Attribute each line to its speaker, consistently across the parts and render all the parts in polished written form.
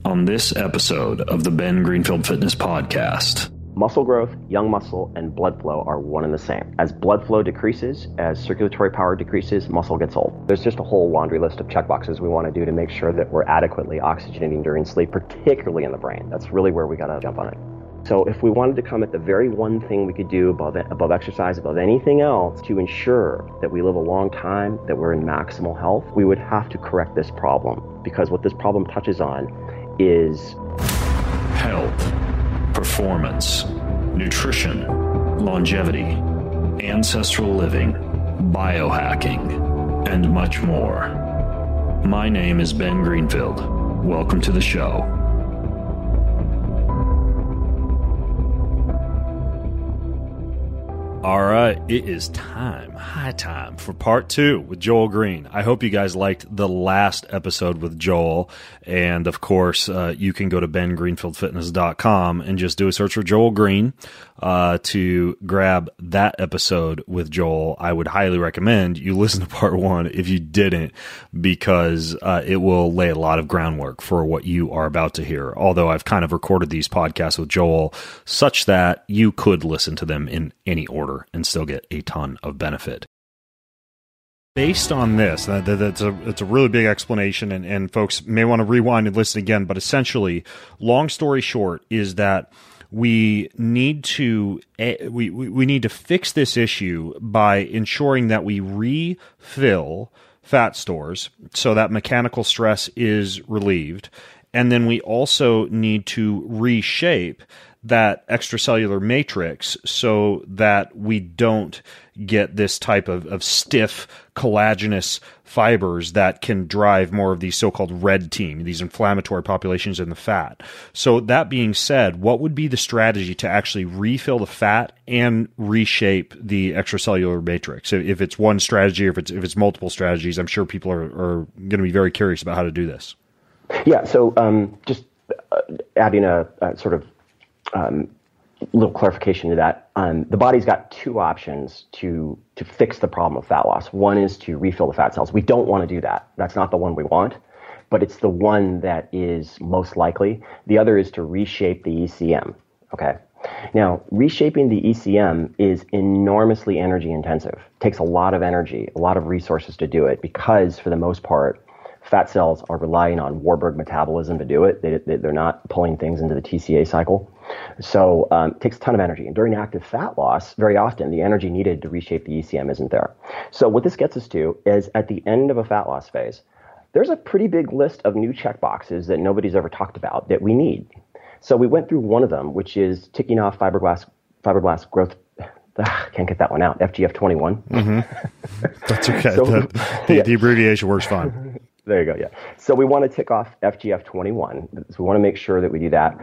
Speaker 1: on this episode of the Ben Greenfield Fitness Podcast.
Speaker 2: Muscle growth, young muscle, and blood flow are one and the same. As blood flow decreases, as circulatory power decreases, muscle gets old. There's just a whole laundry list of checkboxes we want to do to make sure that we're adequately oxygenating during sleep, particularly in the brain. That's really where we got to jump on it. So if we wanted to come at the very one thing we could do above exercise, above anything else, to ensure that we live a long time, that we're in maximal health, we would have to correct this problem. Because what this problem touches on is
Speaker 1: health, performance, nutrition, longevity, ancestral living, biohacking, and much more. My name is Ben Greenfield. Welcome to the show.
Speaker 3: All right, it is high time for part 2 with Joel Green. I hope you guys liked the last episode with Joel. And of course, you can go to bengreenfieldfitness.com and just do a search for Joel Green to grab that episode with Joel. I would highly recommend you listen to part 1 if you didn't, because it will lay a lot of groundwork for what you are about to hear. Although I've kind of recorded these podcasts with Joel such that you could listen to them in any order and still get a ton of benefit. Based on this, it's a really big explanation, and folks may want to rewind and listen again, but essentially, long story short, is that we need to fix this issue by ensuring that we refill fat stores so that mechanical stress is relieved, and then we also need to reshape that extracellular matrix so that we don't get this type of stiff collagenous fibers that can drive more of these so-called red team, these inflammatory populations in the fat. So that being said, what would be the strategy to actually refill the fat and reshape the extracellular matrix? If it's one strategy or if it's multiple strategies, I'm sure people are going to be very curious about how to do this.
Speaker 2: Yeah, so just adding a sort of little clarification to that. The body's got two options to fix the problem of fat loss. One is to refill the fat cells. We don't want to do that. That's not the one we want, but it's the one that is most likely. The other is to reshape the ECM. Okay. Now, reshaping the ECM is enormously energy intensive. It takes a lot of energy, a lot of resources to do it, because for the most part, fat cells are relying on Warburg metabolism to do it. They're not pulling things into the TCA cycle. So it takes a ton of energy. And during active fat loss, very often the energy needed to reshape the ECM isn't there. So what this gets us to is at the end of a fat loss phase, there's a pretty big list of new checkboxes that nobody's ever talked about that we need. So we went through one of them, which is ticking off fibroblast growth. Can't get that one out. FGF21.
Speaker 3: Mm-hmm. That's okay. The abbreviation works fine.
Speaker 2: There you go, yeah. So we want to tick off FGF21. So we want to make sure that we do that.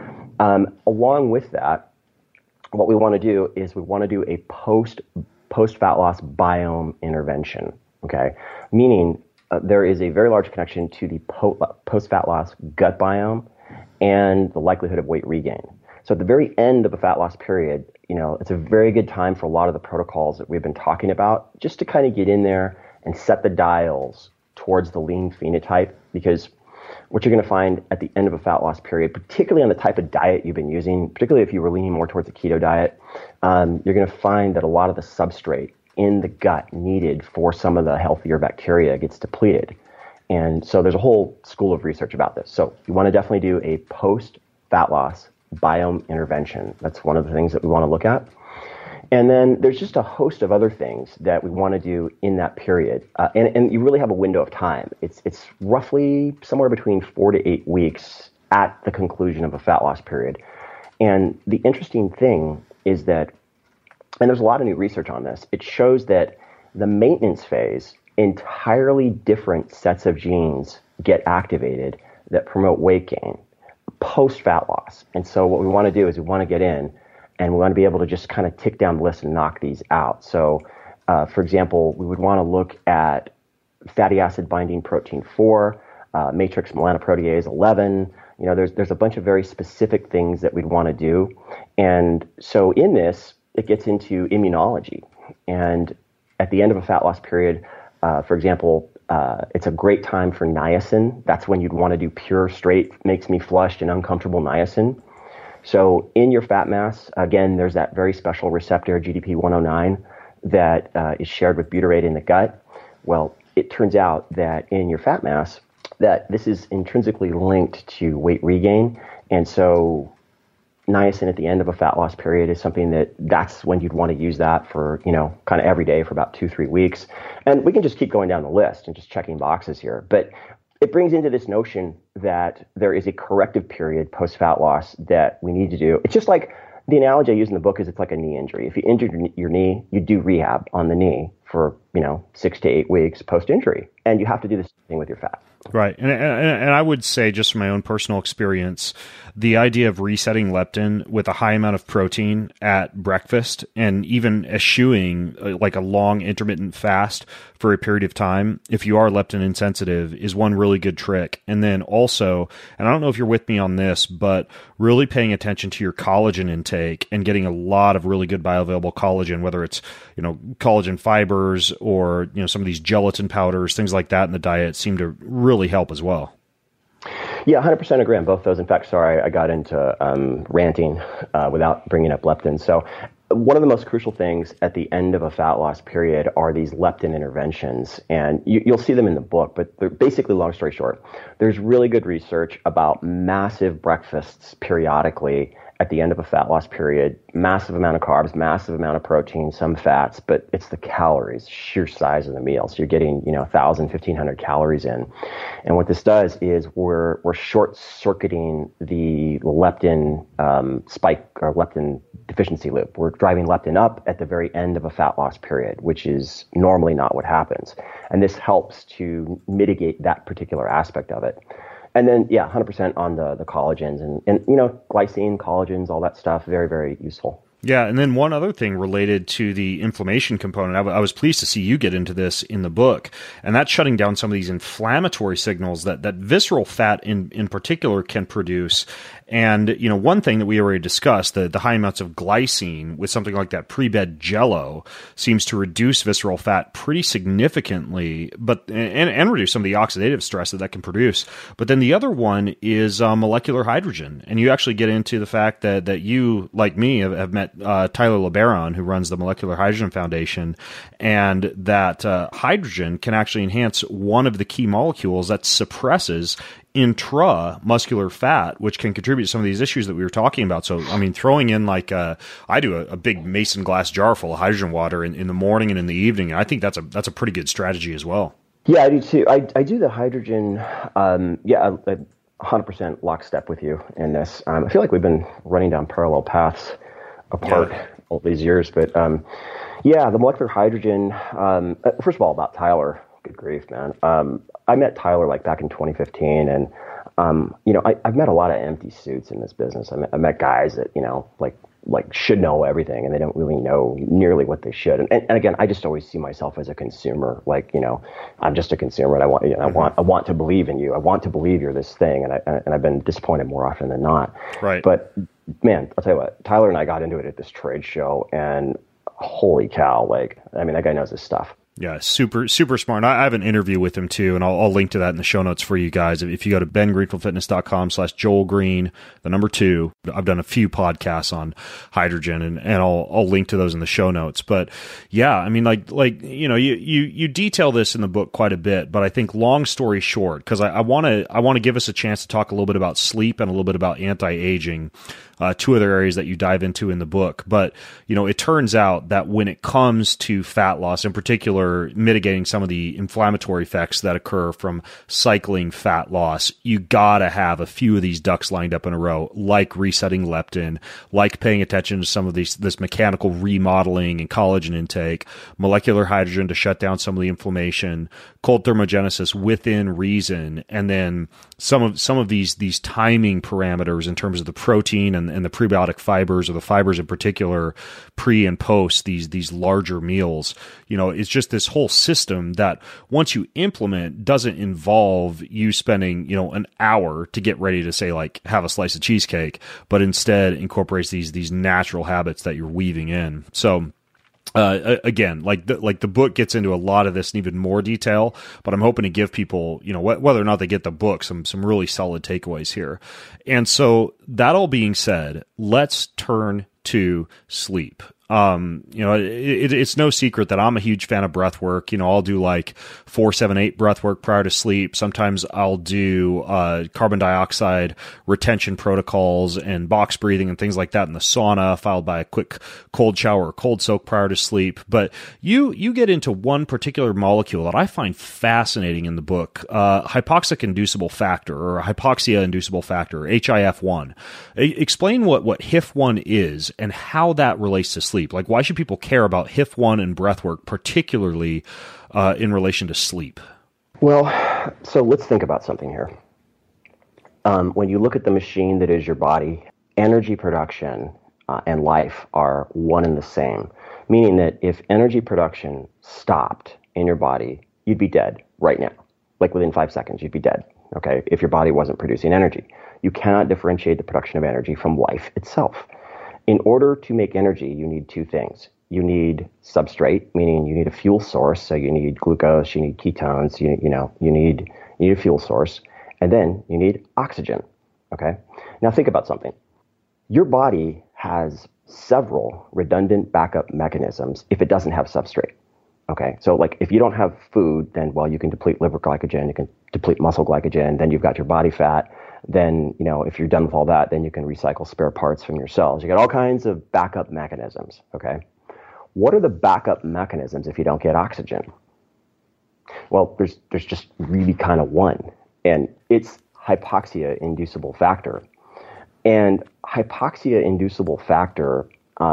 Speaker 2: Along with that, what we want to do is we want to do a post-fat loss biome intervention, okay? Meaning there is a very large connection to the post-fat loss gut biome and the likelihood of weight regain. So at the very end of the fat loss period, it's a very good time for a lot of the protocols that we've been talking about, just to kind of get in there and set the dials towards the lean phenotype, because what you're going to find at the end of a fat loss period, particularly on the type of diet you've been using, particularly if you were leaning more towards a keto diet, you're going to find that a lot of the substrate in the gut needed for some of the healthier bacteria gets depleted. And so there's a whole school of research about this. So you want to definitely do a post-fat loss biome intervention. That's one of the things that we want to look at. And then there's just a host of other things that we want to do in that period. And you really have a window of time. It's roughly somewhere between 4 to 8 weeks at the conclusion of a fat loss period. And the interesting thing is that, and there's a lot of new research on this, it shows that the maintenance phase, entirely different sets of genes get activated that promote weight gain post-fat loss. And so what we want to do is we want to get in and we want to be able to just kind of tick down the list and knock these out. So, for example, we would want to look at fatty acid binding protein 4, matrix melanoprotease 11. There's a bunch of very specific things that we'd want to do. And so in this, it gets into immunology. And at the end of a fat loss period, for example, It's a great time for niacin. That's when you'd want to do pure, straight, makes me flushed and uncomfortable niacin. So in your fat mass, again, there's that very special receptor, GDP-109, that is shared with butyrate in the gut. Well, it turns out that in your fat mass, that this is intrinsically linked to weight regain. And so niacin at the end of a fat loss period is something that's when you'd want to use that for, kind of every day for about 2-3 weeks. And we can just keep going down the list and just checking boxes here. But it brings into this notion that there is a corrective period post-fat loss that we need to do. It's just like the analogy I use in the book is it's like a knee injury. If you injured your knee, you do rehab on the knee for, 6 to 8 weeks post-injury. And you have to do the same thing with your fat.
Speaker 3: Right. And I would say, just from my own personal experience, the idea of resetting leptin with a high amount of protein at breakfast and even eschewing like a long intermittent fast for a period of time, if you are leptin insensitive, is one really good trick. And then also, and I don't know if you're with me on this, but really paying attention to your collagen intake and getting a lot of really good bioavailable collagen, whether it's, collagen fibers or, some of these gelatin powders, things like that in the diet seem to really help as well.
Speaker 2: Yeah, 100% agree on both those. In fact, sorry, I got into ranting without bringing up leptin. So one of the most crucial things at the end of a fat loss period are these leptin interventions. And you'll see them in the book, but they're basically, long story short, there's really good research about massive breakfasts periodically at the end of a fat loss period, massive amount of carbs, massive amount of protein, some fats, but it's the calories, sheer size of the meal. So you're getting, 1,000, 1,500 calories in. And what this does is we're short-circuiting the leptin spike or leptin deficiency loop. We're driving leptin up at the very end of a fat loss period, which is normally not what happens. And this helps to mitigate that particular aspect of it. And then, 100% on the collagens and glycine, collagens, all that stuff, very, very useful.
Speaker 3: Yeah, and then one other thing related to the inflammation component, I was pleased to see you get into this in the book, and that's shutting down some of these inflammatory signals that visceral fat in particular can produce. And, one thing that we already discussed, the high amounts of glycine with something like that pre-bed Jell-O seems to reduce visceral fat pretty significantly, but and reduce some of the oxidative stress that can produce. But then the other one is molecular hydrogen. And you actually get into the fact that you, like me, have met Tyler LeBaron, who runs the Molecular Hydrogen Foundation, and that hydrogen can actually enhance one of the key molecules that suppresses intramuscular fat, which can contribute to some of these issues that we were talking about. So, throwing in I do a big mason glass jar full of hydrogen water in the morning and in the evening. And I think that's a pretty good strategy as well.
Speaker 2: Yeah, I do too. I do the hydrogen. 100% lockstep with you in this. I feel like we've been running down parallel paths apart all these years, but the molecular hydrogen. First of all, about Tyler. Good grief, man. I met Tyler back in 2015, and I've met a lot of empty suits in this business. I met guys that should know everything, and they don't really know nearly what they should. And again, I just always see myself as a consumer. I'm just a consumer, and I want to believe in you. I want to believe you're this thing, and I've been disappointed more often than not.
Speaker 3: Right.
Speaker 2: But man, I'll tell you what, Tyler and I got into it at this trade show, and holy cow, that guy knows his stuff.
Speaker 3: Yeah, super, super smart. And I have an interview with him too, and I'll link to that in the show notes for you guys. If you go to bengreenfieldfitness.com/Joel Green, the number 2, I've done a few podcasts on hydrogen, and I'll link to those in the show notes. But yeah, you detail this in the book quite a bit, but I think long story short, because I want to give us a chance to talk a little bit about sleep and a little bit about anti-aging. 2 other areas that you dive into in the book. But, it turns out that when it comes to fat loss, in particular, mitigating some of the inflammatory effects that occur from cycling fat loss, you gotta have a few of these ducks lined up in a row, like resetting leptin, like paying attention to some of this mechanical remodeling and collagen intake, molecular hydrogen to shut down some of the inflammation, cold thermogenesis within reason, and then some of these timing parameters in terms of the protein and the prebiotic fibers, or the fibers in particular, pre and post these larger meals. It's just this whole system that once you implement doesn't involve you spending, an hour to get ready to say have a slice of cheesecake, but instead incorporates these natural habits that you're weaving in. So Again, like the book gets into a lot of this in even more detail, but I'm hoping to give people, whether or not they get the book, some really solid takeaways here. And so that all being said, let's turn to sleep. It's no secret that I'm a huge fan of breath work. I'll do like 4-7-8 breath work prior to sleep. Sometimes I'll do carbon dioxide retention protocols and box breathing and things like that in the sauna, followed by a quick cold shower or cold soak prior to sleep. But you get into one particular molecule that I find fascinating in the book, hypoxic inducible factor, or hypoxia inducible factor, HIF1. Explain what HIF1 is and how that relates to sleep. Like, why should people care about HIF1 and breathwork, particularly in relation to sleep?
Speaker 2: Well, so let's think about something here. When you look at the machine that is your body, energy production and life are one and the same, meaning that if energy production stopped in your body, you'd be dead right now. Like within 5 seconds, you'd be dead, okay, if your body wasn't producing energy. You cannot differentiate the production of energy from life itself. In order to make energy, you need two things. You need substrate, meaning you need a fuel source. So you need glucose, you need ketones, you need a fuel source, and then you need oxygen. Okay. Now think about something. Your body has several redundant backup mechanisms if it doesn't have substrate. Okay. So like if you don't have food, then you can deplete liver glycogen, you can deplete muscle glycogen, then you've got your body fat. Then, if you're done with all that, then you can recycle spare parts from your cells. You got all kinds of backup mechanisms, okay? What are the backup mechanisms if you don't get oxygen? Well, there's just really kind of one, and it's hypoxia inducible factor. And hypoxia inducible factor,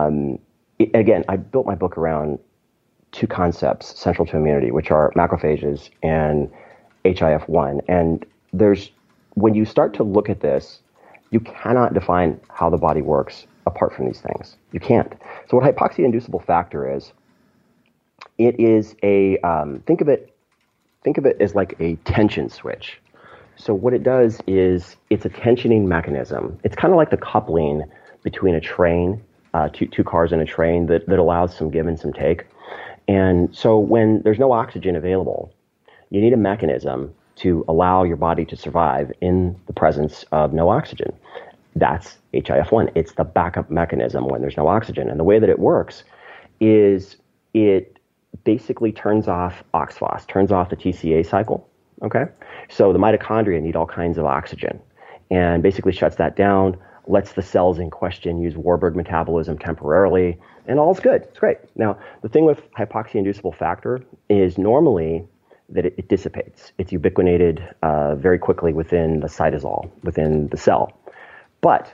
Speaker 2: again, I built my book around two concepts central to immunity, which are macrophages and HIF1. And when you start to look at this, you cannot define how the body works apart from these things. You can't. So what hypoxia inducible factor is, it is a, think of it as like a tension switch. So what it does is it's a tensioning mechanism. It's kind of like the coupling between a train, two cars in a train that allows some give and some take. And so when there's no oxygen available, you need a mechanism to allow your body to survive in the presence of no oxygen. That's HIF1. It's the backup mechanism when there's no oxygen. And the way that it works is it basically turns off OXPHOS, turns off the TCA cycle, okay? So the mitochondria need all kinds of oxygen and basically shuts that down, lets the cells in question use Warburg metabolism temporarily, and all's good. It's great. Now, the thing with hypoxia inducible factor is normally that it dissipates. It's ubiquinated very quickly within the cytosol, within the cell. But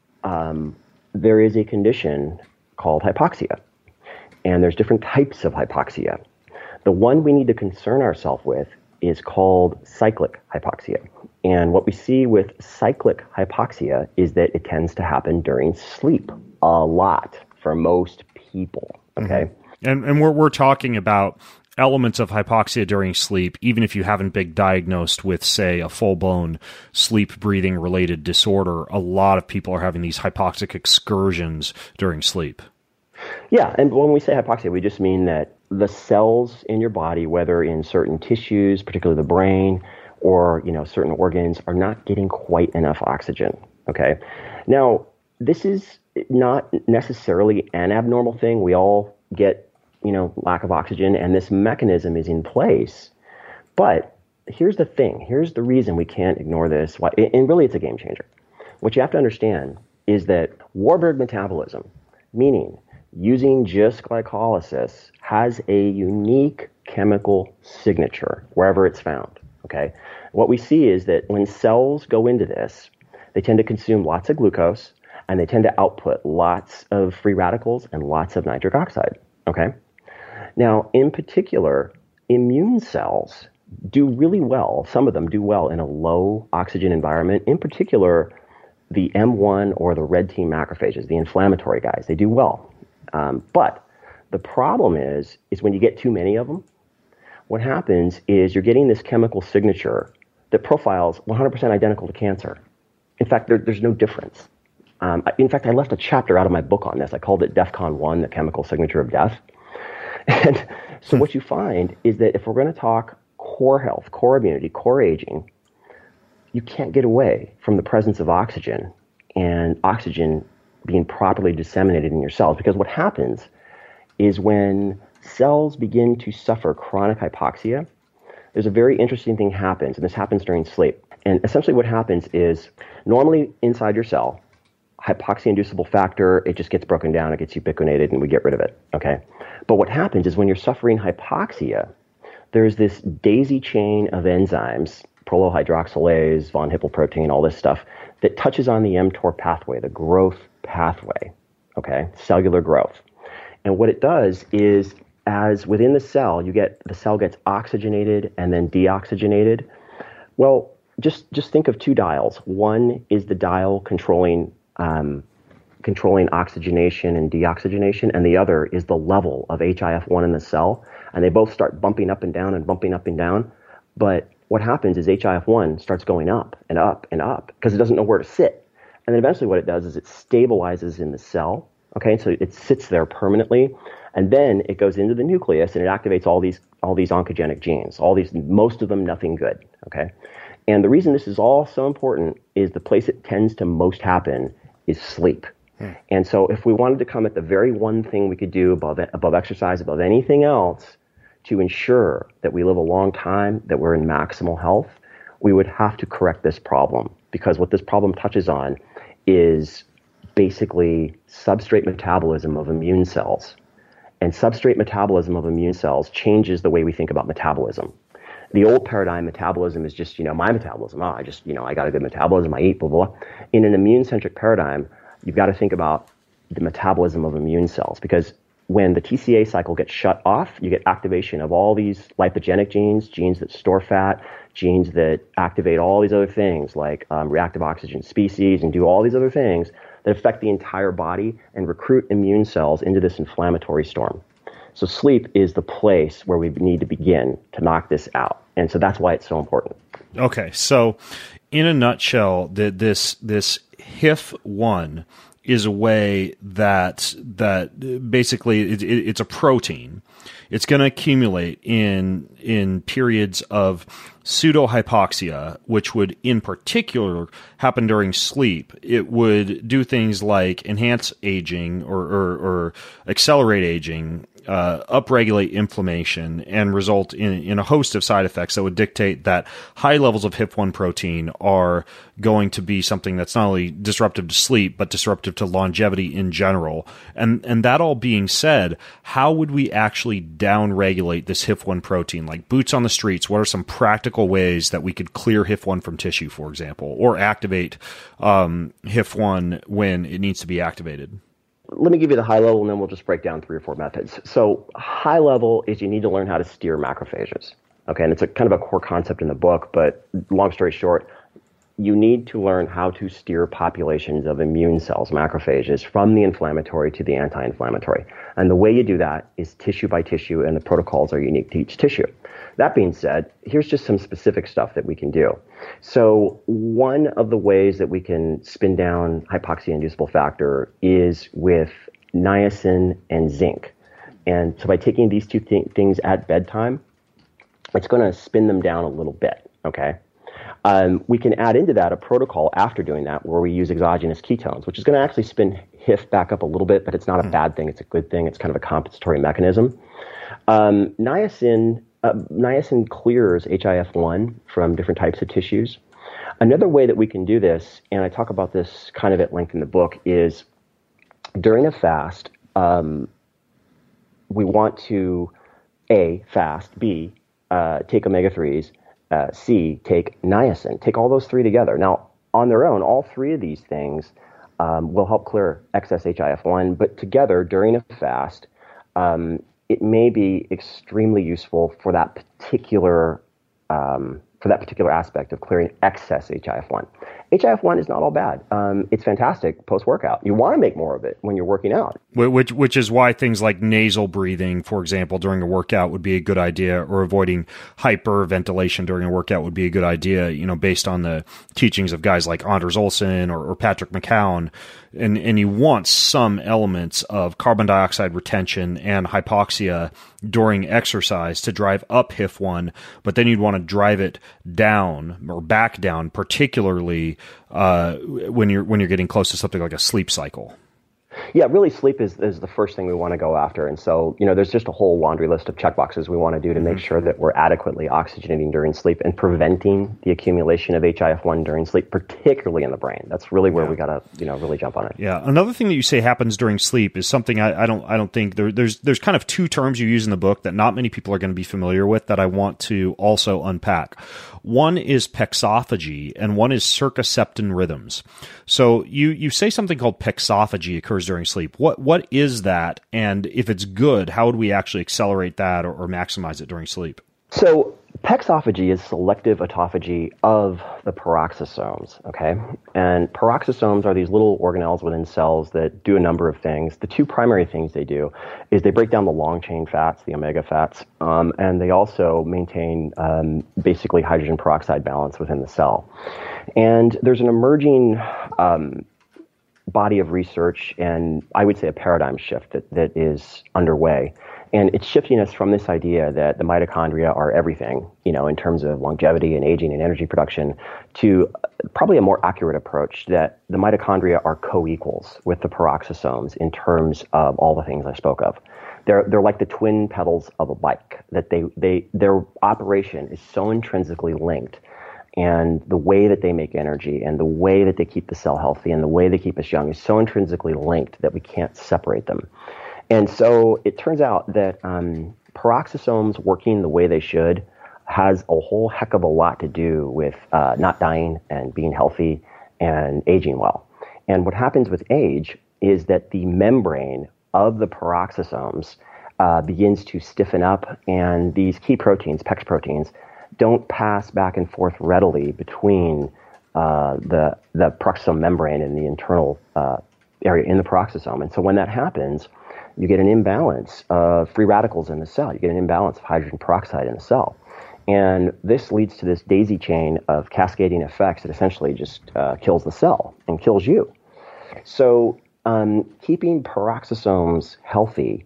Speaker 2: there is a condition called hypoxia, and there's different types of hypoxia. The one we need to concern ourselves with is called cyclic hypoxia. And what we see with cyclic hypoxia is that it tends to happen during sleep a lot for most people, okay?
Speaker 3: Mm-hmm. And we're talking about elements of hypoxia during sleep, even if you haven't been diagnosed with, say, a full-blown sleep breathing related disorder. A lot of people are having these hypoxic excursions during sleep.
Speaker 2: Yeah, and when we say hypoxia, we just mean that the cells in your body, whether in certain tissues, particularly the brain, or certain organs, are not getting quite enough oxygen. Okay. Now, this is not necessarily an abnormal thing. We all get lack of oxygen, and this mechanism is in place. But here's the thing. Here's the reason we can't ignore this. And really, it's a game changer. What you have to understand is that Warburg metabolism, meaning using just glycolysis, has a unique chemical signature wherever it's found. Okay. What we see is that when cells go into this, they tend to consume lots of glucose, and they tend to output lots of free radicals and lots of nitric oxide. Okay. Now, in particular, immune cells do really well. Some of them do well in a low oxygen environment. In particular, the M1 or the red team macrophages, the inflammatory guys, they do well. But the problem is when you get too many of them, what happens is you're getting this chemical signature that profiles 100% identical to cancer. In fact, there's no difference. In fact, I left a chapter out of my book on this. I called it DEFCON 1, the chemical signature of death. And so what you find is that if we're going to talk core health, core immunity, core aging, you can't get away from the presence of oxygen and oxygen being properly disseminated in your cells. Because what happens is when cells begin to suffer chronic hypoxia, there's a very interesting thing happens, and this happens during sleep. And essentially what happens is normally inside your cell, hypoxia-inducible factor, it just gets broken down, it gets ubiquitinated, and we get rid of it, okay? But what happens is when you're suffering hypoxia, there's this daisy chain of enzymes, prolyl hydroxylase, von Hippel protein, all this stuff, that touches on the mTOR pathway, the growth pathway, okay, cellular growth. And what it does is, as within the cell, the cell gets oxygenated and then deoxygenated. Well, just think of two dials. One is the dial controlling oxygenation and deoxygenation, and the other is the level of HIF-1 in the cell. And they both start bumping up and down and bumping up and down. But what happens is HIF-1 starts going up and up and up because it doesn't know where to sit. And then eventually what it does is it stabilizes in the cell. Okay, so it sits there permanently, and then it goes into the nucleus and it activates all these oncogenic genes, most of them nothing good. Okay, and the reason this is all so important is the place it tends to most happen is sleep. And so if we wanted to come at the very one thing we could do above exercise, above anything else, to ensure that we live a long time, that we're in maximal health, we would have to correct this problem, because what this problem touches on is basically substrate metabolism of immune cells. And substrate metabolism of immune cells changes the way we think about metabolism. The old paradigm, metabolism is just, my metabolism. I got a good metabolism, I eat, blah, blah, blah. In an immune-centric paradigm, you've got to think about the metabolism of immune cells, because when the TCA cycle gets shut off, you get activation of all these lipogenic genes that store fat, genes that activate all these other things like reactive oxygen species and do all these other things that affect the entire body and recruit immune cells into this inflammatory storm. So sleep is the place where we need to begin to knock this out. And so that's why it's so important.
Speaker 3: Okay, so in a nutshell, this HIF-1 is a way that basically it's a protein. It's going to accumulate in periods of pseudohypoxia, which would in particular happen during sleep. It would do things like enhance aging or accelerate aging, upregulate inflammation, and result in a host of side effects that would dictate that high levels of HIF-1 protein are going to be something that's not only disruptive to sleep, but disruptive to longevity in general. And that all being said, how would we actually downregulate this HIF-1 protein? Like boots on the streets, what are some practical ways that we could clear HIF-1 from tissue, for example, or activate HIF-1 when it needs to be activated?
Speaker 2: Let me give you the high level, and then we'll just break down 3 or 4 methods. So high level is you need to learn how to steer macrophages. Okay, and it's a kind of a core concept in the book, but long story short, you need to learn how to steer populations of immune cells, macrophages, from the inflammatory to the anti-inflammatory. And the way you do that is tissue by tissue, and the protocols are unique to each tissue. That being said, here's just some specific stuff that we can do. So one of the ways that we can spin down hypoxia-inducible factor is with niacin and zinc. And so by taking these two things at bedtime, it's going to spin them down a little bit, okay? We can add into that a protocol after doing that where we use exogenous ketones, which is going to actually spin HIF back up a little bit, but it's not a bad thing. It's a good thing. It's kind of a compensatory mechanism. Niacin clears HIF-1 from different types of tissues. Another way that we can do this, and I talk about this kind of at length in the book, is during a fast, we want to A, fast, B, take omega-3s, C, take niacin. Take all those 3 together. Now, on their own, all 3 of these things will help clear excess HIF-1, but together during a fast, it may be extremely useful for that particular for that particular aspect of clearing excess HIF-1. HIF-1 is not all bad. It's fantastic post-workout. You want to make more of it when you're working out.
Speaker 3: Which is why things like nasal breathing, for example, during a workout would be a good idea, or avoiding hyperventilation during a workout would be a good idea, based on the teachings of guys like Anders Olsen or Patrick McKeown. And you want some elements of carbon dioxide retention and hypoxia during exercise to drive up HIF-1, but then you'd want to drive it down or back down, particularly when you're getting close to something like a sleep cycle.
Speaker 2: Yeah, really sleep is the first thing we want to go after. And so, there's just a whole laundry list of checkboxes we want to do to make sure that we're adequately oxygenating during sleep and preventing the accumulation of HIF-1 during sleep, particularly in the brain. That's really where we got to, really jump on it.
Speaker 3: Yeah. Another thing that you say happens during sleep is something I don't think there's kind of two terms you use in the book that not many people are going to be familiar with that I want to also unpack. One is pexophagy and one is circaseptan rhythms. So you say something called pexophagy occurs during sleep. What is that? And if it's good, how would we actually accelerate that or maximize it during sleep?
Speaker 2: So pexophagy is selective autophagy of the peroxisomes, okay? And peroxisomes are these little organelles within cells that do a number of things. The two primary things they do is they break down the long-chain fats, the omega fats, and they also maintain basically hydrogen peroxide balance within the cell. And there's an emerging body of research and I would say a paradigm shift that is underway. And it's shifting us from this idea that the mitochondria are everything, in terms of longevity and aging and energy production, to probably a more accurate approach that the mitochondria are co-equals with the peroxisomes in terms of all the things I spoke of. They're like the twin pedals of a bike, that their operation is so intrinsically linked. And the way that they make energy and the way that they keep the cell healthy and the way they keep us young is so intrinsically linked that we can't separate them. And so it turns out that peroxisomes working the way they should has a whole heck of a lot to do with not dying and being healthy and aging well. And what happens with age is that the membrane of the peroxisomes begins to stiffen up, and these key proteins, PEX proteins, don't pass back and forth readily between the peroxisome membrane and the internal area in the peroxisome. And so when that happens, you get an imbalance of free radicals in the cell. You get an imbalance of hydrogen peroxide in the cell. And this leads to this daisy chain of cascading effects that essentially just kills the cell and kills you. So keeping peroxisomes healthy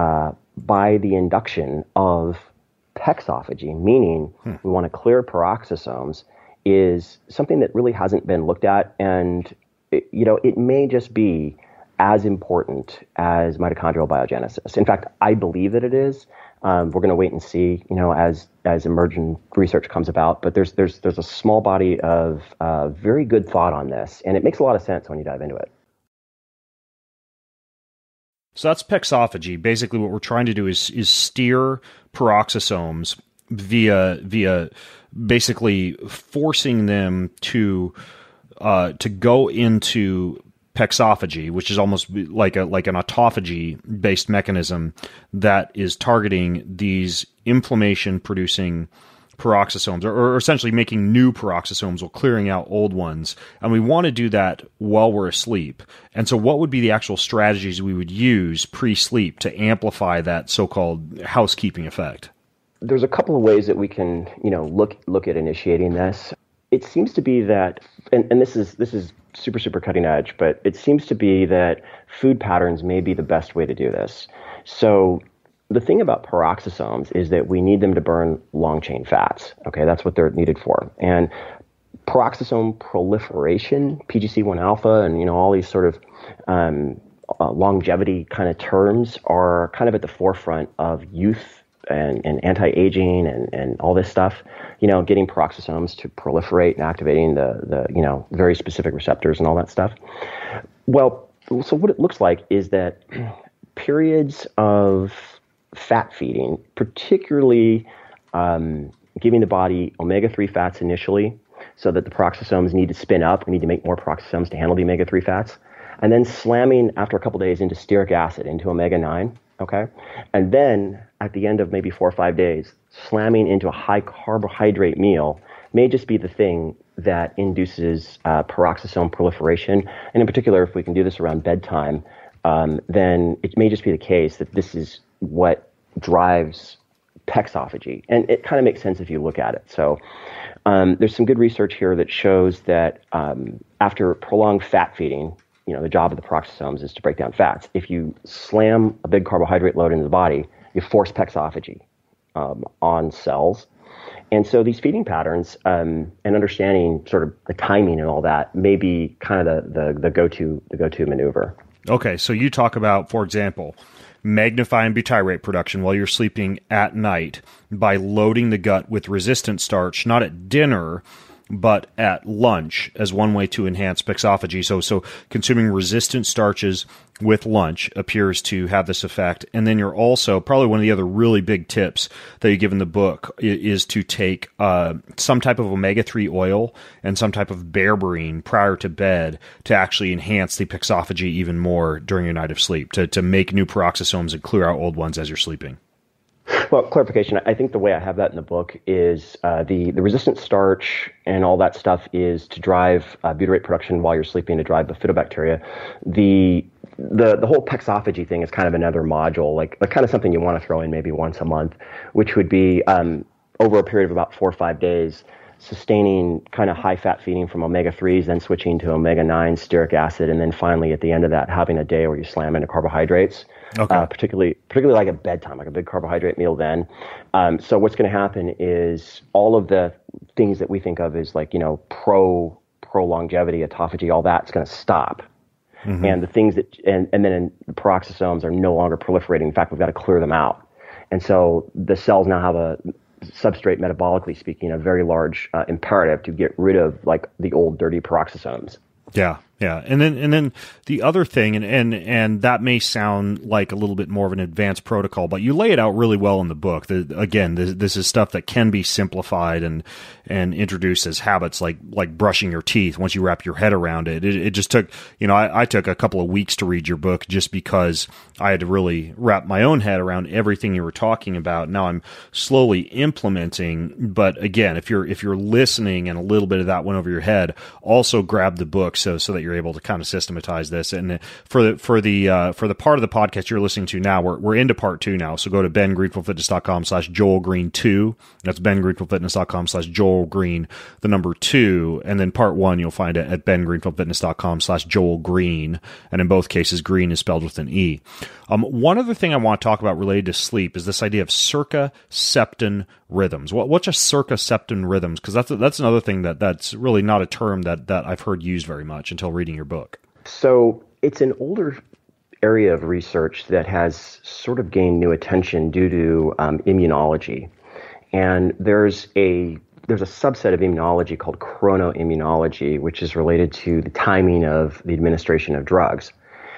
Speaker 2: by the induction of pexophagy, meaning we want to clear peroxisomes, is something that really hasn't been looked at. And, it may just be as important as mitochondrial biogenesis. In fact, I believe that it is. We're going to wait and see, as emerging research comes about. But there's a small body of very good thought on this, and it makes a lot of sense when you dive into it.
Speaker 3: So that's pexophagy. Basically, what we're trying to do is steer peroxisomes via basically forcing them to go into pexophagy, which is almost like an autophagy-based mechanism that is targeting these inflammation-producing peroxisomes, or essentially making new peroxisomes while clearing out old ones. And we want to do that while we're asleep. And so what would be the actual strategies we would use pre-sleep to amplify that so-called housekeeping effect?
Speaker 2: There's a couple of ways that we can, look at initiating this. It seems to be that, and this is super, super cutting edge, but it seems to be that food patterns may be the best way to do this. So the thing about peroxisomes is that we need them to burn long-chain fats. Okay, that's what they're needed for. And peroxisome proliferation, PGC1 alpha, and all these sort of longevity kind of terms are kind of at the forefront of youth and anti-aging and all this stuff. Getting peroxisomes to proliferate and activating the very specific receptors and all that stuff. Well, so what it looks like is that periods of fat feeding, particularly giving the body omega-3 fats initially so that the peroxisomes need to spin up. We need to make more peroxisomes to handle the omega-3 fats. And then slamming after a couple days into stearic acid, into omega-9, okay? And then at the end of maybe 4 or 5 days, slamming into a high carbohydrate meal may just be the thing that induces peroxisome proliferation. And in particular, if we can do this around bedtime, then it may just be the case that this is what drives pexophagy. And it kind of makes sense if you look at it. So there's some good research here that shows that after prolonged fat feeding, the job of the peroxisomes is to break down fats. If you slam a big carbohydrate load into the body, you force pexophagy on cells. And so these feeding patterns and understanding sort of the timing and all that may be kind of the go-to maneuver.
Speaker 3: Okay, so you talk about, for example, magnifying butyrate production while you're sleeping at night by loading the gut with resistant starch, not at dinner, but at lunch as one way to enhance pexophagy. So consuming resistant starches with lunch appears to have this effect. And then you're also, probably one of the other really big tips that you give in the book is to take some type of omega-3 oil and some type of berberine prior to bed to actually enhance the pexophagy even more during your night of sleep, to make new peroxisomes and clear out old ones as you're sleeping.
Speaker 2: Well, clarification, I think the way I have that in the book is the resistant starch and all that stuff is to drive butyrate production while you're sleeping, to drive bifidobacteria. The whole pexophagy thing is kind of another module, like kind of something you want to throw in maybe once a month, which would be over a period of about 4 or 5 days, sustaining kind of high-fat feeding from omega-3s, then switching to omega-9 stearic acid, and then finally at the end of that, having a day where you slam into carbohydrates, particularly like at bedtime, like a big carbohydrate meal then. So what's going to happen is all of the things that we think of as like, pro-longevity, autophagy, all that's going to stop. Mm-hmm. And the things that, and then the peroxisomes are no longer proliferating. In fact, we've got to clear them out. And so the cells now have a substrate, metabolically speaking, a very large imperative to get rid of like the old dirty peroxisomes.
Speaker 3: Yeah. Yeah. And then the other thing, and that may sound like a little bit more of an advanced protocol, but you lay it out really well in the book. Again, this is stuff that can be simplified and introduced as habits like brushing your teeth once you wrap your head around it. It just took, I took a couple of weeks to read your book just because I had to really wrap my own head around everything you were talking about. Now I'm slowly implementing, but again, if you're listening and a little bit of that went over your head, also grab the book so that you're able to kind of systematize this. And for the part of the podcast you're listening to now, we're into part 2 now. So go to bengreenfieldfitness.com/JoelGreen2. That's bengreenfieldfitness.com/JoelGreen, the number 2. And then part 1, you'll find it at bengreenfieldfitness.com/JoelGreen. And in both cases, green is spelled with an E. One other thing I want to talk about related to sleep is this idea of circaseptan rhythms. What's a circaseptan rhythms? Because that's another thing that's really not a term that I've heard used very much until reading your book.
Speaker 2: So it's an older area of research that has sort of gained new attention due to immunology. And there's a subset of immunology called chronoimmunology, which is related to the timing of the administration of drugs.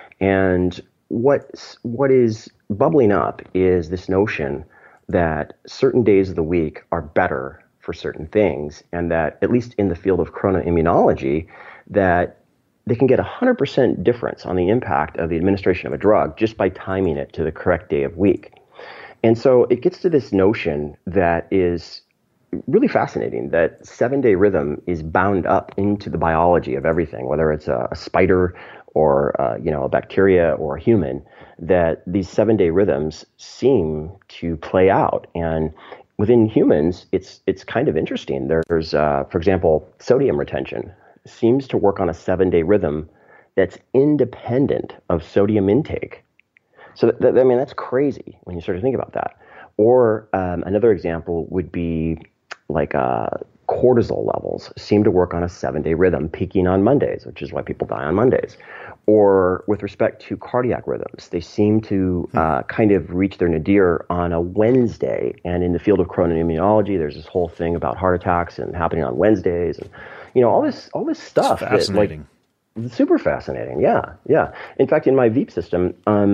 Speaker 2: And what is bubbling up is this notion that certain days of the week are better for certain things, and that, at least in the field of chronoimmunology, that they can get 100% difference on the impact of the administration of a drug just by timing it to the correct day of week. And so it gets to this notion that is really fascinating, that 7-day rhythm is bound up into the biology of everything, whether it's a spider or a bacteria or a human, that these 7-day rhythms seem to play out. And within humans, it's kind of interesting. There's, for example, sodium retention seems to work on a 7-day rhythm that's independent of sodium intake. So that's crazy when you start to think about that. Or another example would be like cortisol levels seem to work on a 7-day rhythm, peaking on Mondays, which is why people die on Mondays. Or with respect to cardiac rhythms, they seem to kind of reach their nadir on a Wednesday. And in the field of chronoimmunology, there's this whole thing about heart attacks and happening on Wednesdays, and all this stuff.
Speaker 3: It's fascinating.
Speaker 2: Super fascinating. Yeah. In fact, in my Veep system,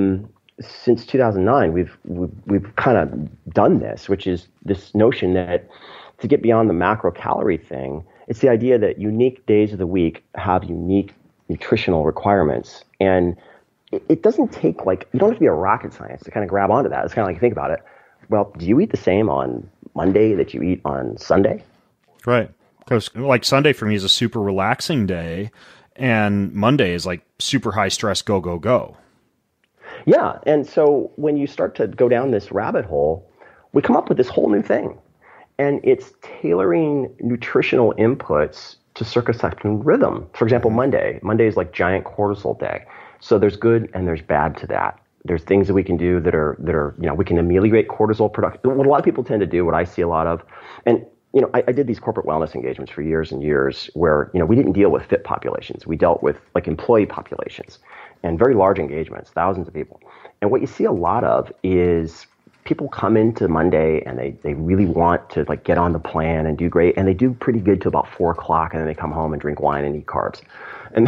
Speaker 2: since 2009, we've kind of done this, which is this notion that to get beyond the macro calorie thing, it's the idea that unique days of the week have unique nutritional requirements. And it doesn't take you don't have to be a rocket science to kind of grab onto that. It's kind of like, think about it. Well, do you eat the same on Monday that you eat on Sunday?
Speaker 3: Right. Because like Sunday for me is a super relaxing day, and Monday is like super high stress, go, go, go.
Speaker 2: Yeah. And so when you start to go down this rabbit hole, we come up with this whole new thing. And it's tailoring nutritional inputs to circadian rhythm. For example, Monday is like giant cortisol day. So there's good and there's bad to that. There's things that we can do that are, we can ameliorate cortisol production. What a lot of people tend to do, what I see a lot of, and I did these corporate wellness engagements for years and years where, we didn't deal with fit populations. We dealt with like employee populations and very large engagements, thousands of people. And what you see a lot of is people come into Monday and they really want to like get on the plan and do great. And they do pretty good till about 4:00, and then they come home and drink wine and eat carbs. And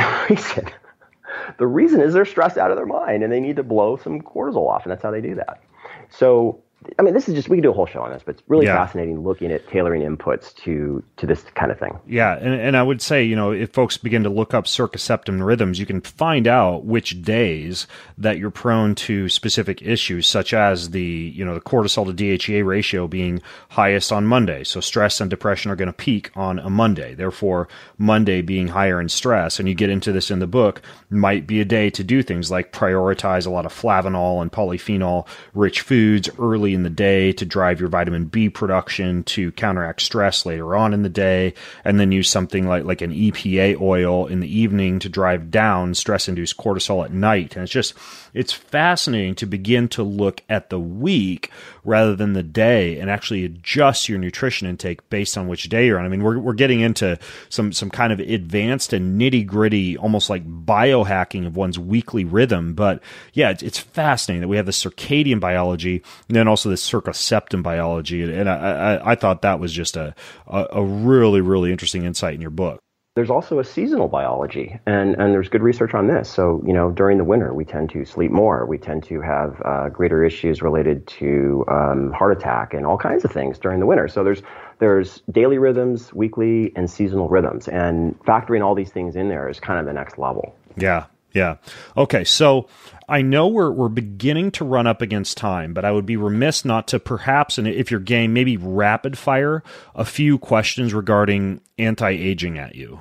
Speaker 2: the reason is they're stressed out of their mind and they need to blow some cortisol off. And that's how they do that. So, I mean, this is just, we can do a whole show on this, but it's really fascinating looking at tailoring inputs to this kind of thing.
Speaker 3: Yeah. And I would say, if folks begin to look up circaseptan rhythms, you can find out which days that you're prone to specific issues, such as the cortisol to DHEA ratio being highest on Monday. So stress and depression are going to peak on a Monday. Therefore, Monday being higher in stress, and you get into this in the book, might be a day to do things like prioritize a lot of flavanol and polyphenol rich foods early in the day to drive your vitamin B production to counteract stress later on in the day, and then use something like an EPA oil in the evening to drive down stress-induced cortisol at night. And it's fascinating to begin to look at the week rather than the day and actually adjust your nutrition intake based on which day you're on. I mean, we're getting into some kind of advanced and nitty-gritty, almost like biohacking of one's weekly rhythm. But yeah, it's fascinating that we have the circadian biology and then also the circaseptan biology. And I thought that was just a really, really interesting insight in your book.
Speaker 2: There's also a seasonal biology, and there's good research on this. So, during the winter, we tend to sleep more. We tend to have greater issues related to heart attack and all kinds of things during the winter. So there's daily rhythms, weekly, and seasonal rhythms. And factoring all these things in there is kind of the next level.
Speaker 3: Yeah. Yeah. Okay. So I know we're beginning to run up against time, but I would be remiss not to perhaps, and if you're game, maybe rapid fire a few questions regarding anti-aging at you.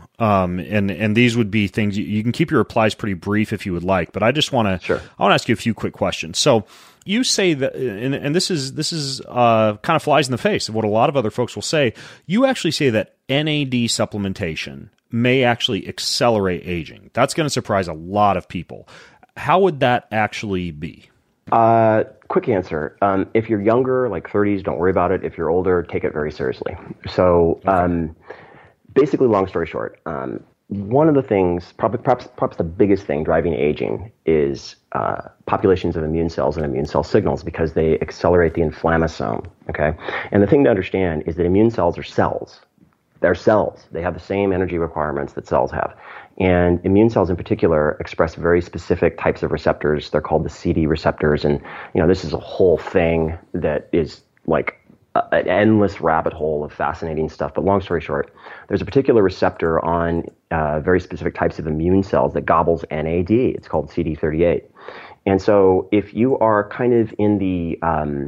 Speaker 3: And these would be things you can keep your replies pretty brief if you would like, but I just want to, I want to ask you a few quick questions. So you say that, and this is kind of flies in the face of what a lot of other folks will say. You actually say that NAD supplementation may actually accelerate aging. That's going to surprise a lot of people. How would that actually be?
Speaker 2: Quick answer. If you're younger, like 30s, don't worry about it. If you're older, take it very seriously. So basically, long story short, one of the things, perhaps the biggest thing driving aging is populations of immune cells and immune cell signals, because they accelerate the inflammasome. Okay, and the thing to understand is that immune cells are cells. They're cells. They have the same energy requirements that cells have. And immune cells in particular express very specific types of receptors. They're called the CD receptors. And, this is a whole thing that is like an endless rabbit hole of fascinating stuff. But long story short, there's a particular receptor on very specific types of immune cells that gobbles NAD. It's called CD38. And so if you are kind of in the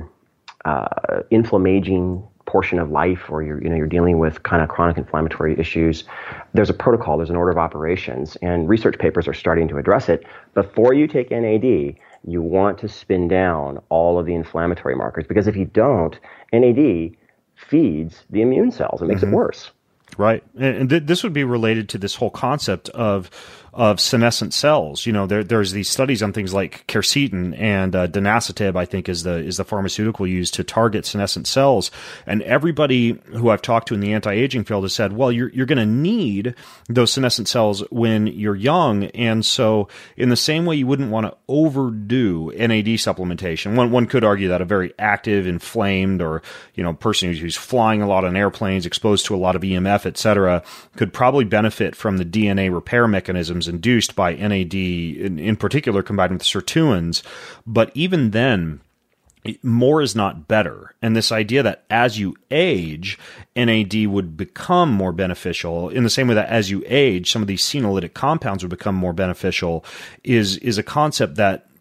Speaker 2: inflammaging portion of life, or you're dealing with kind of chronic inflammatory issues, there's a protocol, there's an order of operations, and research papers are starting to address it. Before you take NAD, you want to spin down all of the inflammatory markers, because if you don't, NAD feeds the immune cells. It makes it worse.
Speaker 3: Right. And this would be related to this whole concept of senescent cells. There's these studies on things like quercetin and donacetab, I think is the pharmaceutical used to target senescent cells. And everybody who I've talked to in the anti-aging field has said, well, you're going to need those senescent cells when you're young. And so in the same way, you wouldn't want to overdo NAD supplementation. One could argue that a very active, inflamed, or, person who's flying a lot on airplanes, exposed to a lot of EMF, et cetera, could probably benefit from the DNA repair mechanisms induced by NAD, in particular combined with sirtuins. But even then, more is not better. And this idea that as you age, NAD would become more beneficial in the same way that as you age, some of these senolytic compounds would become more beneficial is a concept that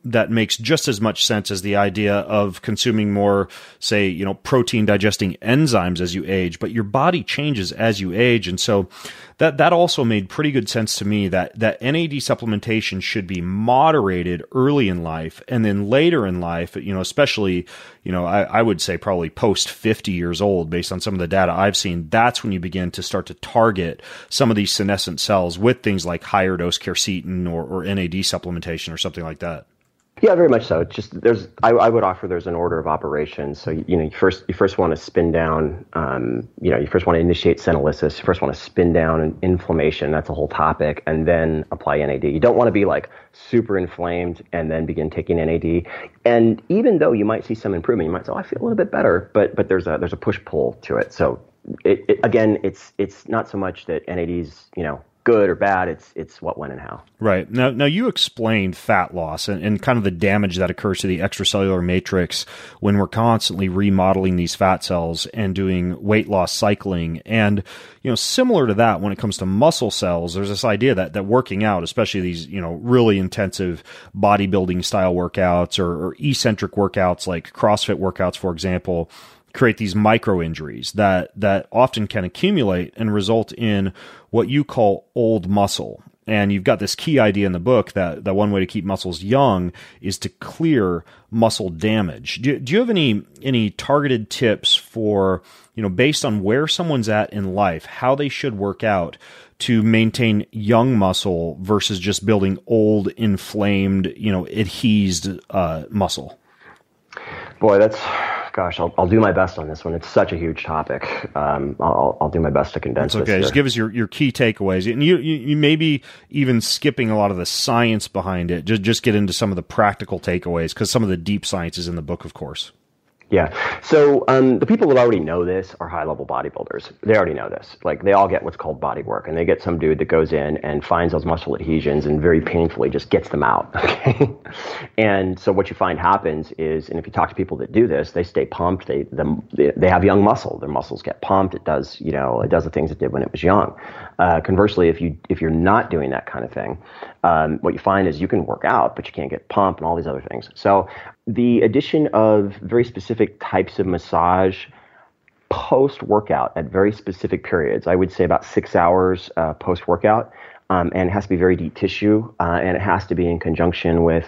Speaker 3: that makes just as much sense as the idea of consuming more, say, protein digesting enzymes as you age, but your body changes as you age. And so that also made pretty good sense to me that NAD supplementation should be moderated early in life, and then later in life, especially, I would say probably post 50 years old, based on some of the data I've seen, that's when you begin to start to target some of these senescent cells with things like higher dose quercetin or NAD supplementation or something like that.
Speaker 2: Yeah, very much so. It's just I would offer there's an order of operations. So you first want to spin down. You first want to initiate senolysis. You first want to spin down inflammation. That's a whole topic, and then apply NAD. You don't want to be like super inflamed and then begin taking NAD. And even though you might see some improvement, you might say, "Oh, I feel a little bit better," but there's a push pull to it. So it's not so much that NAD's good or bad, it's what, when, and how.
Speaker 3: Right. Now you explained fat loss and kind of the damage that occurs to the extracellular matrix when we're constantly remodeling these fat cells and doing weight loss cycling. And, similar to that, when it comes to muscle cells, there's this idea that working out, especially these, really intensive bodybuilding style workouts or eccentric workouts like CrossFit workouts, for example, create these micro injuries that often can accumulate and result in what you call old muscle. And you've got this key idea in the book that one way to keep muscles young is to clear muscle damage. Do you have any targeted tips for, based on where someone's at in life, how they should work out to maintain young muscle versus just building old, inflamed, adhesed muscle?
Speaker 2: Boy, gosh, I'll do my best on this one. It's such a huge topic. I'll do my best to condense
Speaker 3: this. Okay,
Speaker 2: here.
Speaker 3: Just give us your key takeaways. And you maybe even skipping a lot of the science behind it. Just get into some of the practical takeaways, because some of the deep science is in the book, of course.
Speaker 2: Yeah. So the people that already know this are high-level bodybuilders. They already know this. Like, they all get what's called body work, and they get some dude that goes in and finds those muscle adhesions and very painfully just gets them out. Okay. And so what you find happens is, and if you talk to people that do this, they stay pumped. They have young muscle. Their muscles get pumped. It does the things it did when it was young. Conversely, if you're not doing that kind of thing, what you find is you can work out, but you can't get pumped and all these other things. So the addition of very specific types of massage post-workout at very specific periods, I would say about 6 hours post-workout, and it has to be very deep tissue, and it has to be in conjunction with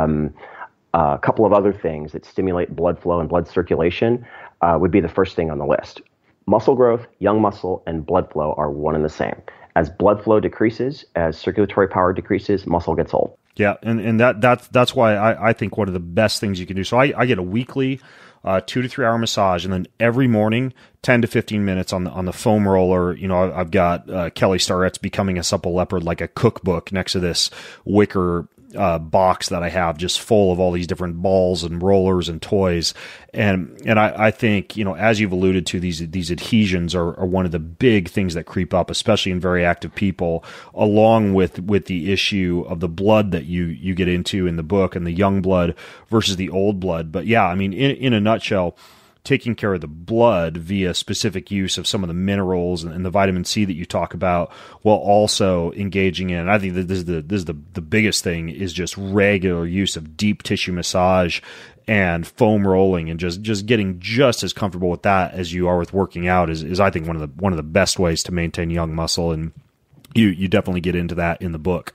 Speaker 2: a couple of other things that stimulate blood flow and blood circulation, would be the first thing on the list. Muscle growth, young muscle, and blood flow are one and the same. As blood flow decreases, as circulatory power decreases, muscle gets old.
Speaker 3: Yeah, and that's why I think one of the best things you can do. So I get a weekly 2 to 3 hour massage, and then every morning 10 to 15 minutes on the foam roller. I've got Kelly Starrett's Becoming a Supple Leopard, like a cookbook, next to this wicker box that I have just full of all these different balls and rollers and toys. And I think, as you've alluded to, these adhesions are one of the big things that creep up, especially in very active people, along with the issue of the blood that you get into in the book, and the young blood versus the old blood. But yeah, I mean, in a nutshell, taking care of the blood via specific use of some of the minerals and the vitamin C that you talk about, while also engaging in, I think that this is the biggest thing, is just regular use of deep tissue massage and foam rolling, and just getting just as comfortable with that as you are with working out is I think one of the best ways to maintain young muscle. And you definitely get into that in the book.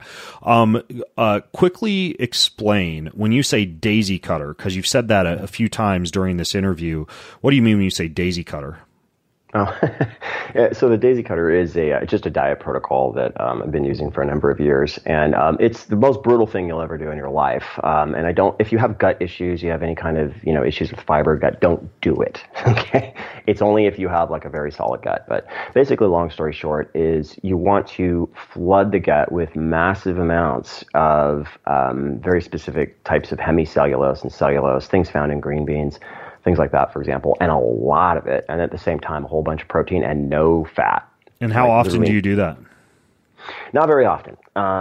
Speaker 3: Quickly explain, when you say daisy cutter, because you've said that a few times during this interview, what do you mean when you say daisy cutter?
Speaker 2: Oh, yeah, so the daisy cutter is just a diet protocol that I've been using for a number of years, and it's the most brutal thing you'll ever do in your life. And if you have gut issues, you have any kind of issues with fiber gut, don't do it. Okay, it's only if you have like a very solid gut. But basically, long story short, is you want to flood the gut with massive amounts of very specific types of hemicellulose and cellulose, things found in green beans, things like that, for example, and a lot of it, and at the same time, a whole bunch of protein and no fat.
Speaker 3: And how often do you do that?
Speaker 2: Not very often.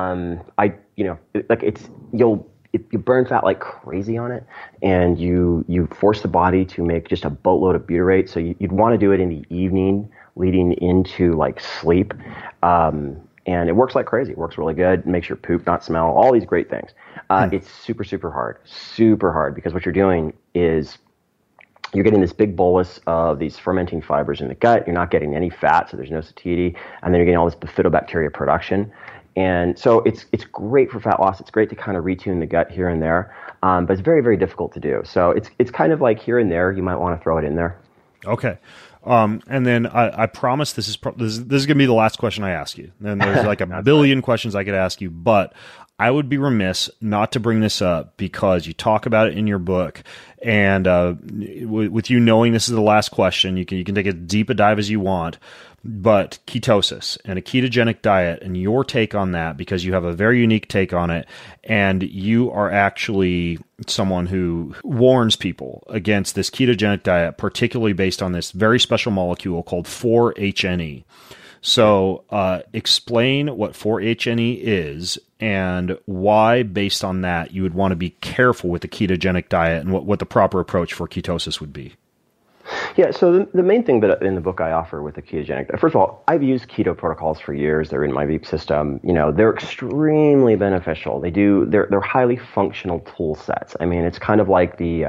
Speaker 2: You burn fat like crazy on it, and you force the body to make just a boatload of butyrate. So you'd want to do it in the evening, leading into like sleep. And it works like crazy. It works really good. It makes your poop not smell, all these great things. It's super hard because what you're doing is you're getting this big bolus of these fermenting fibers in the gut. You're not getting any fat, so there's no satiety. And then you're getting all this bifidobacteria production. And so it's great for fat loss. It's great to kind of retune the gut here and there. But it's very, very difficult to do. So it's kind of like here and there, you might want to throw it in there.
Speaker 3: Okay. And then I promise this is going to be the last question I ask you. And there's like a billion questions I could ask you, but I would be remiss not to bring this up because you talk about it in your book. And with you knowing this is the last question, you can take as deep a dive as you want. But ketosis and a ketogenic diet and your take on that, because you have a very unique take on it, and you are actually someone who warns people against this ketogenic diet, particularly based on this very special molecule called 4-HNE. So explain what 4-HNE is and why, based on that, you would want to be careful with the ketogenic diet and what the proper approach for ketosis would be.
Speaker 2: Yeah, so the main thing that in the book I offer with the ketogenic, first of all, I've used keto protocols for years. They're in my Veep system. They're extremely beneficial. They're highly functional tool sets. I mean, it's kind of like the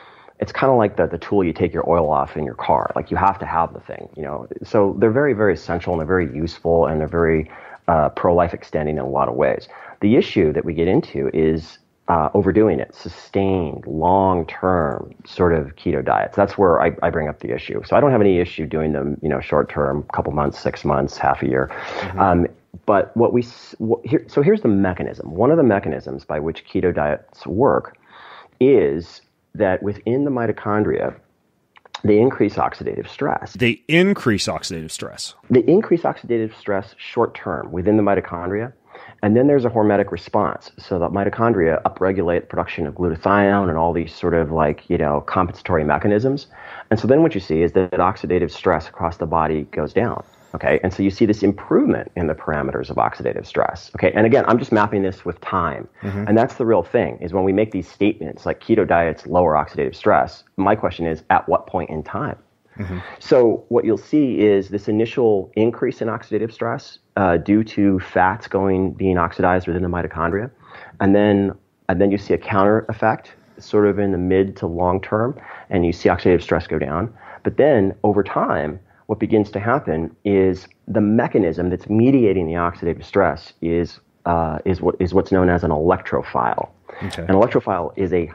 Speaker 2: tool you take your oil off in your car. Like, you have to have the thing, So they're very, very essential, and they're very useful, and they're very pro-life extending in a lot of ways. The issue that we get into is overdoing it, sustained, long-term sort of keto diets. That's where I bring up the issue. So I don't have any issue doing them, short-term, couple months, 6 months, half a year. Mm-hmm. But here's the mechanism. One of the mechanisms by which keto diets work is that within the mitochondria, they increase oxidative stress.
Speaker 3: They increase oxidative stress.
Speaker 2: They increase oxidative stress short-term within the mitochondria. And then there's a hormetic response. So that mitochondria upregulate the production of glutathione and all these sort of compensatory mechanisms. And so then what you see is that oxidative stress across the body goes down. Okay. And so you see this improvement in the parameters of oxidative stress. Okay. And again, I'm just mapping this with time. Mm-hmm. And that's the real thing, is when we make these statements like keto diets lower oxidative stress, my question is, at what point in time? Mm-hmm. So what you'll see is this initial increase in oxidative stress due to fats being oxidized within the mitochondria, and then you see a counter effect sort of in the mid to long term, and you see oxidative stress go down. But then over time, what begins to happen is the mechanism that's mediating the oxidative stress is what's known as an electrophile. Okay. An electrophile is a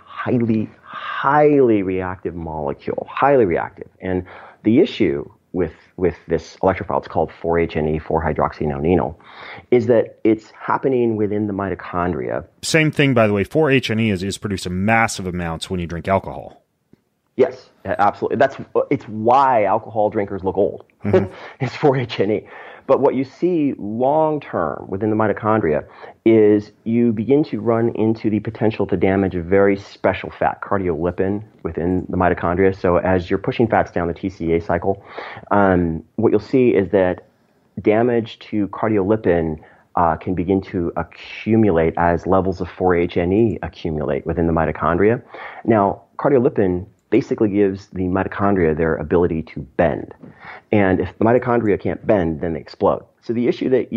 Speaker 2: highly reactive molecule, highly reactive. And the issue with this electrophile, it's called 4-HNE, 4-hydroxynonenal, is that it's happening within the mitochondria.
Speaker 3: Same thing, by the way, 4-HNE is produced in massive amounts when you drink alcohol.
Speaker 2: Yes, absolutely. It's why alcohol drinkers look old. Mm-hmm. It's 4-HNE. But what you see long-term within the mitochondria is you begin to run into the potential to damage a very special fat, cardiolipin, within the mitochondria. So as you're pushing fats down the TCA cycle, what you'll see is that damage to cardiolipin can begin to accumulate as levels of 4-HNE accumulate within the mitochondria. Now, cardiolipin basically gives the mitochondria their ability to bend. And if the mitochondria can't bend, then they explode. So the issue that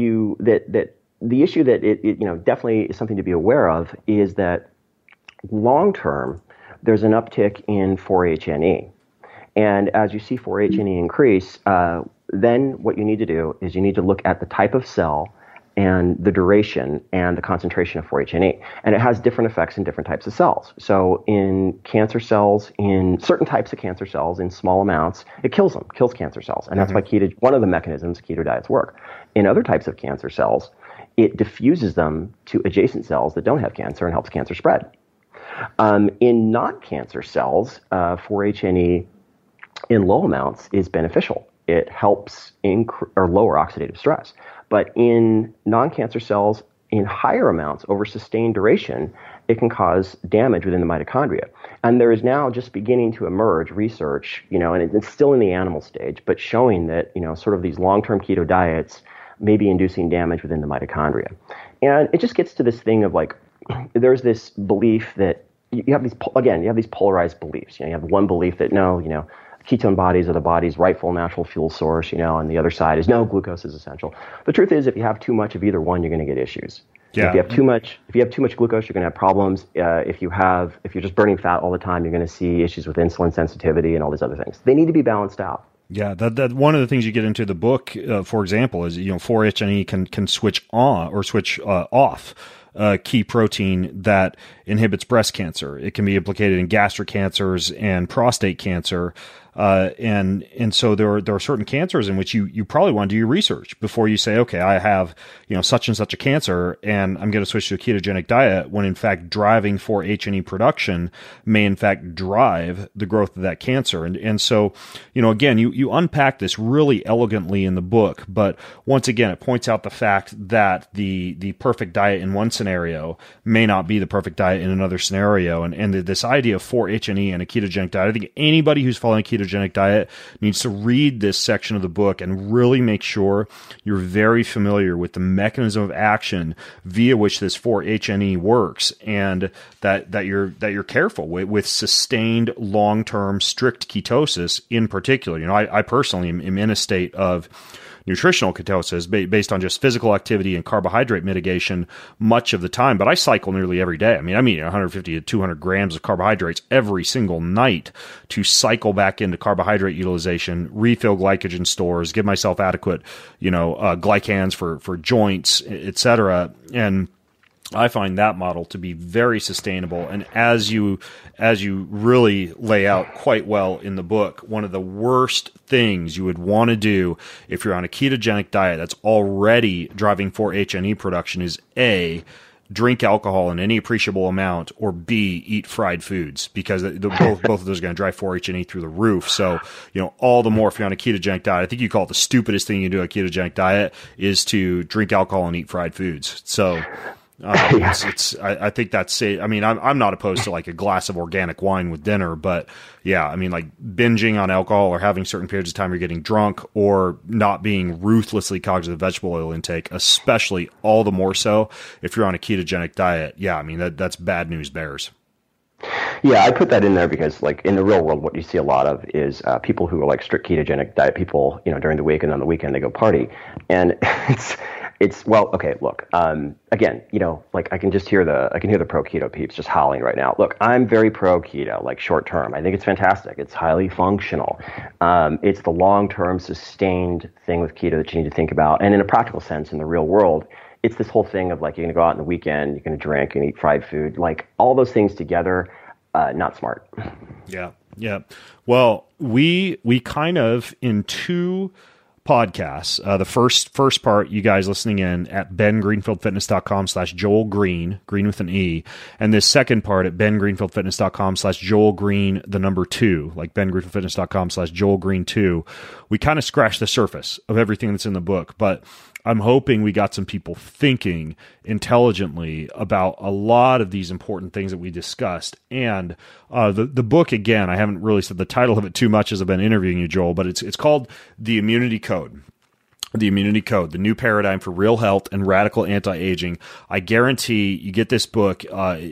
Speaker 2: it definitely is something to be aware of is that long term, there's an uptick in 4-HNE. And as you see 4-HNE increase, then what you need to do is you need to look at the type of cell and the duration and the concentration of 4-HNE. And it has different effects in different types of cells. So in cancer cells, in certain types of cancer cells, in small amounts, it kills cancer cells. And that's why one of the mechanisms keto diets work. In other types of cancer cells, it diffuses them to adjacent cells that don't have cancer and helps cancer spread. In non-cancer cells, 4-HNE in low amounts is beneficial. It helps lower oxidative stress. But in non-cancer cells, in higher amounts over sustained duration, it can cause damage within the mitochondria. And there is now just beginning to emerge research, and it's still in the animal stage, but showing that, sort of these long-term keto diets may be inducing damage within the mitochondria. And it just gets to this thing of there's this belief that you have these polarized beliefs. You have one belief that ketone bodies are the body's rightful natural fuel source, and the other side is no, glucose is essential. The truth is, if you have too much of either one, you're going to get issues.
Speaker 3: Yeah.
Speaker 2: If you have too much glucose, you're going to have problems. If you're just burning fat all the time, you're going to see issues with insulin sensitivity and all these other things. They need to be balanced out.
Speaker 3: Yeah, that one of the things you get into the book, for example, is 4-HNE can switch on or switch off key protein that inhibits breast cancer. It can be implicated in gastric cancers and prostate cancer. And so there are certain cancers in which you probably want to do your research before you say, okay, I have, such and such a cancer and I'm going to switch to a ketogenic diet, when in fact driving 4-HNE production may in fact drive the growth of that cancer. And so, again, you unpack this really elegantly in the book, but once again, it points out the fact that the perfect diet in one scenario may not be the perfect diet in another scenario. And this idea of 4-HNE and a ketogenic diet, I think anybody who's following a ketogenic diet needs to read this section of the book and really make sure you're very familiar with the mechanism of action via which this 4-HNE works, and that you're careful with sustained long-term strict ketosis in particular. I personally am in a state of nutritional ketosis based on just physical activity and carbohydrate mitigation much of the time, but I cycle nearly every day. I'm eating 150 to 200 grams of carbohydrates every single night to cycle back into carbohydrate utilization, refill glycogen stores, give myself adequate, glycans for joints, etc. And I find that model to be very sustainable. And as you really lay out quite well in the book, one of the worst things you would want to do if you're on a ketogenic diet that's already driving 4-HNE production is A, drink alcohol in any appreciable amount, or B, eat fried foods, because both of those are going to drive 4-HNE through the roof. So, all the more if you're on a ketogenic diet, I think you call it the stupidest thing you do on a ketogenic diet is to drink alcohol and eat fried foods. So I think that's safe. I mean, I'm not opposed to like a glass of organic wine with dinner, but yeah, I mean, like binging on alcohol or having certain periods of time you're getting drunk, or not being ruthlessly cognizant of vegetable oil intake, especially all the more so if you're on a ketogenic diet. Yeah, I mean, that's bad news bears.
Speaker 2: Yeah, I put that in there because, like, in the real world, what you see a lot of is people who are like strict ketogenic diet people, during the week, and on the weekend they go party, and it's well, okay, look, again, like I can hear the pro keto peeps just howling right now. Look, I'm very pro keto, like short term. I think it's fantastic. It's highly functional. It's the long term sustained thing with keto that you need to think about. And in a practical sense, in the real world, it's this whole thing of like, you're going to go out on the weekend, you're going to drink and eat fried food, like all those things together, not smart.
Speaker 3: Yeah. Yeah. Well, we kind of in two podcasts. The first part, you guys listening in at bengreenfieldfitness.com/Joel Green, Green with an E. And this second part at bengreenfieldfitness.com/Joel Green, the number 2, like bengreenfieldfitness.com/Joel Green 2. We kind of scratched the surface of everything that's in the book, but I'm hoping we got some people thinking intelligently about a lot of these important things that we discussed. And the book, again, I haven't really said the title of it too much as I've been interviewing you, Joel, but it's called The Immunity Code. The Immunity Code, the new paradigm for real health and radical anti-aging. I guarantee you get this book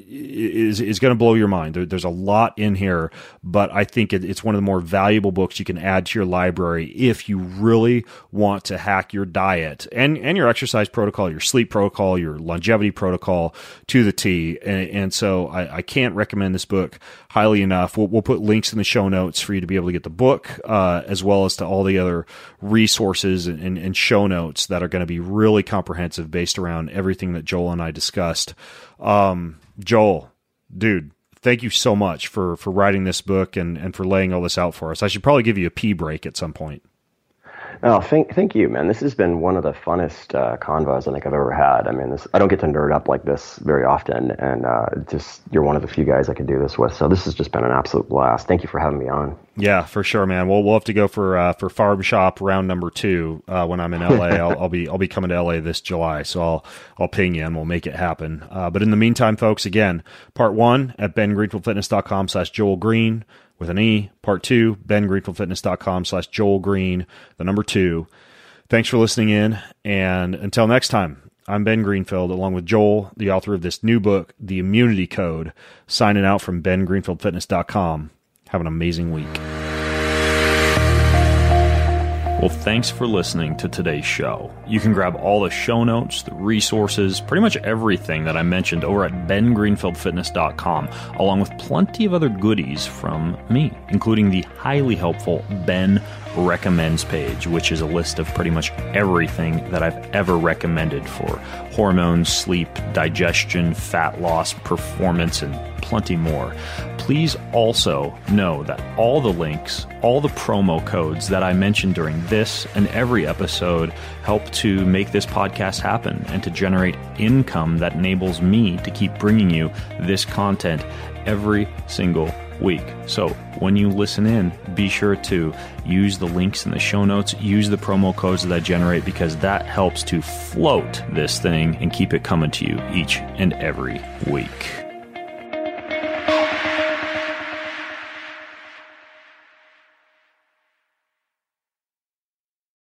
Speaker 3: is going to blow your mind. There's a lot in here, but I think it's one of the more valuable books you can add to your library if you really want to hack your diet and your exercise protocol, your sleep protocol, your longevity protocol to the T. And so I can't recommend this book highly enough. We'll put links in the show notes for you to be able to get the book, as well as to all the other resources and show notes that are going to be really comprehensive based around everything that Joel and I discussed. Joel, dude, thank you so much for writing this book and for laying all this out for us. I should probably give you a pee break at some point.
Speaker 2: Oh, thank you, man. This has been one of the funnest convos I think I've ever had. I mean, I don't get to nerd up like this very often, and you're one of the few guys I could do this with. So this has just been an absolute blast. Thank you for having me on.
Speaker 3: Yeah, for sure, man. We'll have to go for Farm Shop round number 2 when I'm in LA. I'll be coming to LA this July, so I'll ping you and we'll make it happen. But in the meantime, folks, again, part 1 at bengreenfieldfitness.com/Joel Green. With an E. Part 2, bengreenfieldfitness.com/Joel Green, the number 2. Thanks for listening in, and until next time, I'm Ben Greenfield, along with Joel, the author of this new book, The Immunity Code, signing out from bengreenfieldfitness.com. Have an amazing week.
Speaker 1: Well, thanks for listening to today's show. You can grab all the show notes, the resources, pretty much everything that I mentioned over at bengreenfieldfitness.com, along with plenty of other goodies from me, including the highly helpful Ben Recommends page, which is a list of pretty much everything that I've ever recommended for hormones, sleep, digestion, fat loss, performance, and plenty more. Please also know that all the links, all the promo codes that I mentioned during this and every episode help to make this podcast happen and to generate income that enables me to keep bringing you this content every single week. So when you listen in, be sure to use the links in the show notes, use the promo codes that I generate, because that helps to float this thing and keep it coming to you each and every week.